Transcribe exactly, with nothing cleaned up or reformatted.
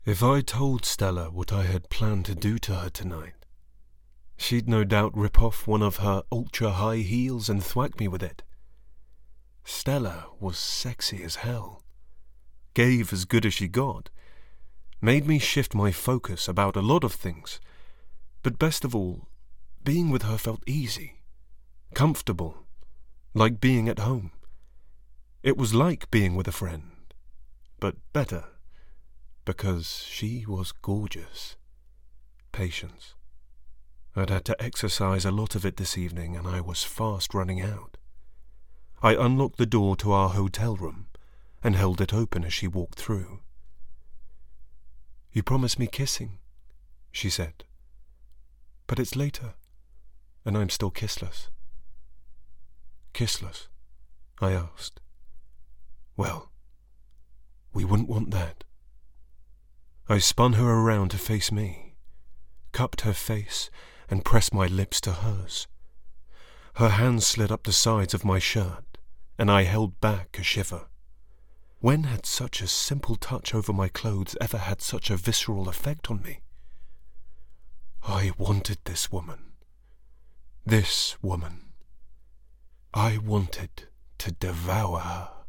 If I told Stella what I had planned to do to her tonight, she'd no doubt rip off one of her ultra-high heels and thwack me with it. Stella was sexy as hell, gave as good as she got, made me shift my focus about a lot of things, but best of all, being with her felt easy, comfortable, like being at home. It was like being with a friend, but better, because she was gorgeous. Patience. I'd had to exercise a lot of it this evening, and I was fast running out. I unlocked the door to our hotel room and held it open as she walked through. "You promised me kissing," she said. "But it's later, and I'm still kissless." "Kissless?" I asked. "Well, we wouldn't want that." I spun her around to face me, cupped her face, and pressed my lips to hers. Her hands slid up the sides of my shirt, and I held back a shiver. When had such a simple touch over my clothes ever had such a visceral effect on me? I wanted this woman. This woman. I wanted to devour her.